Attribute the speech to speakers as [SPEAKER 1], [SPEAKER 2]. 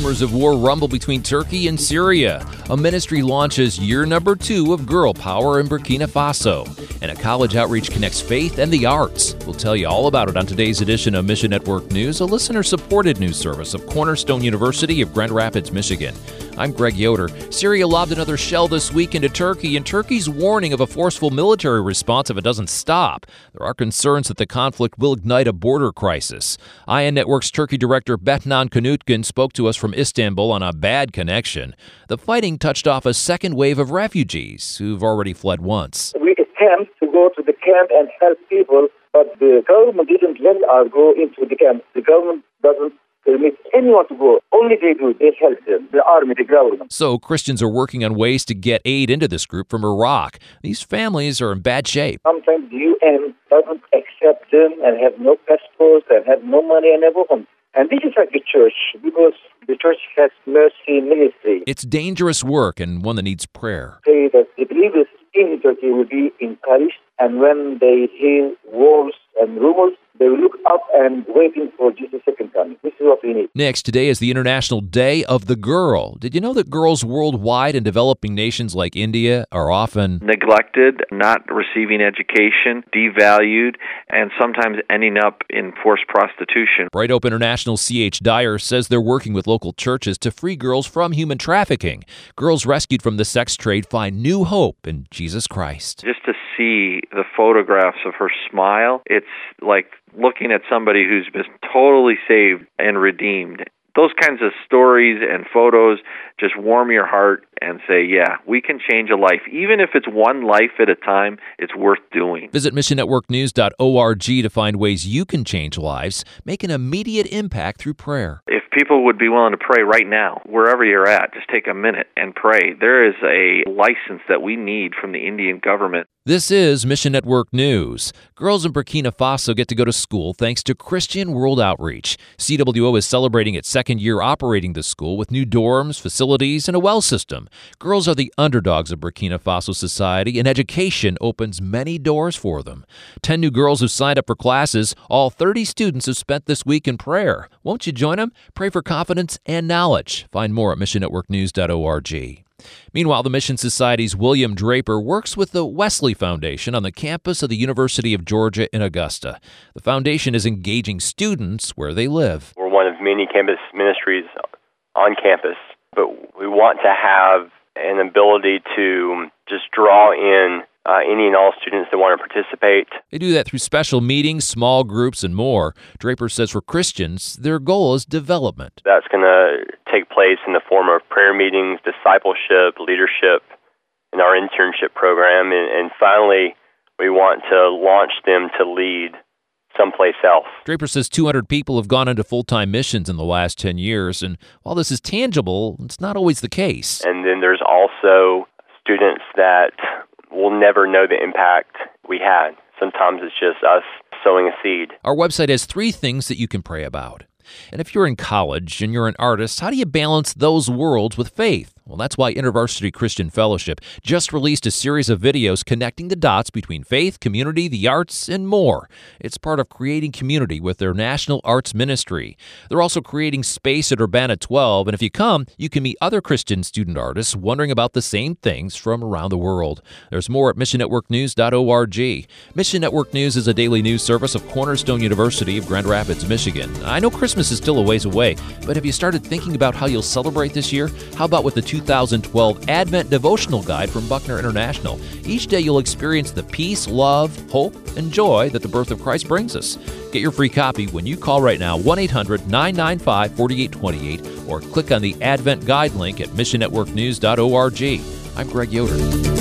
[SPEAKER 1] rumors of war rumble between Turkey and Syria. A ministry launches year number 2 of Girl Power in Burkina Faso. And a college outreach connects faith and the arts. We'll tell you all about it on today's edition of Mission Network News, a listener-supported news service of Cornerstone University of Grand Rapids, Michigan. I'm Greg Yoder. Syria lobbed another shell this week into Turkey, and Turkey's warning of a forceful military response if it doesn't stop. There are concerns that the conflict will ignite a border crisis. ION Network's Turkey director Betnan Kanutkin spoke to us from Istanbul on a bad connection. The fighting touched off a second wave of refugees who've already fled once.
[SPEAKER 2] We attempt to go to the camp and help people, but the government didn't let us go into the camp. The government doesn't permit anyone to go. Only they do. They help them. The army, the government.
[SPEAKER 1] So Christians are working on ways to get aid into this group from Iraq. These families are in bad shape.
[SPEAKER 2] Sometimes the UN doesn't accept them and have no passports and have no money and never home. And this is like the church, because the church has mercy ministry.
[SPEAKER 1] It's dangerous work and one that needs prayer.
[SPEAKER 2] Say that the believers in Turkey will be encouraged, and when they hear wars and rumors, they will look up and waiting for Jesus' second coming. This is what we need.
[SPEAKER 1] Next, today is the International Day of the Girl. Did you know that girls worldwide in developing nations like India are often
[SPEAKER 3] neglected, not receiving education, devalued, and sometimes ending up in forced prostitution?
[SPEAKER 1] Bright Hope International C.H. Dyer says they're working with local churches to free girls from human trafficking. Girls rescued from the sex trade find new hope in Jesus Christ.
[SPEAKER 3] Just to see the photographs of her smile, it's like looking at somebody who's been totally saved and redeemed. Those kinds of stories and photos just warm your heart and say, yeah, we can change a life. Even if it's one life at a time, it's worth doing.
[SPEAKER 1] Visit missionnetworknews.org to find ways you can change lives, make an immediate impact through prayer.
[SPEAKER 3] If people would be willing to pray right now, wherever you're at, just take a minute and pray. There is a license that we need from the Indian government.
[SPEAKER 1] This is Mission Network News. Girls in Burkina Faso get to go to school thanks to Christian World Outreach. CWO is celebrating its second year operating the school with new dorms, facilities, and a well system. Girls are the underdogs of Burkina Faso society, and education opens many doors for them. 10 new girls have signed up for classes. All 30 students have spent this week in prayer. Won't you join them? Pray for confidence and knowledge. Find more at missionnetworknews.org. Meanwhile, the Mission Society's William Draper works with the Wesley Foundation on the campus of the University of Georgia in Augusta. The foundation is engaging students where they live.
[SPEAKER 4] We're one of many campus ministries on campus, but we want to have an ability to just draw in any and all students that want to participate.
[SPEAKER 1] They do that through special meetings, small groups, and more. Draper says for Christians, their goal is development.
[SPEAKER 4] That's going to take place in the form of prayer meetings, discipleship, leadership, and our internship program. And finally, we want to launch them to lead someplace else.
[SPEAKER 1] Draper says 200 people have gone into full-time missions in the last 10 years, and while this is tangible, it's not always the case.
[SPEAKER 4] And then there's also students that will never know the impact we had. Sometimes it's just us sowing a seed.
[SPEAKER 1] Our website has 3 things that you can pray about. And if you're in college and you're an artist, how do you balance those worlds with faith? Well, that's why InterVarsity Christian Fellowship just released a series of videos connecting the dots between faith, community, the arts, and more. It's part of creating community with their National Arts Ministry. They're also creating space at Urbana 12, and if you come, you can meet other Christian student artists wondering about the same things from around the world. There's more at missionnetworknews.org. Mission Network News is a daily news service of Cornerstone University of Grand Rapids, Michigan. I know Christmas is still a ways away, but have you started thinking about how you'll celebrate this year? How about with the 2012 Advent Devotional Guide from Buckner International? Each day you'll experience the peace, love, hope, and joy that the birth of Christ brings us. Get your free copy when you call right now, 1-800-995-4828, or click on the Advent Guide link at missionnetworknews.org. I'm Greg Yoder.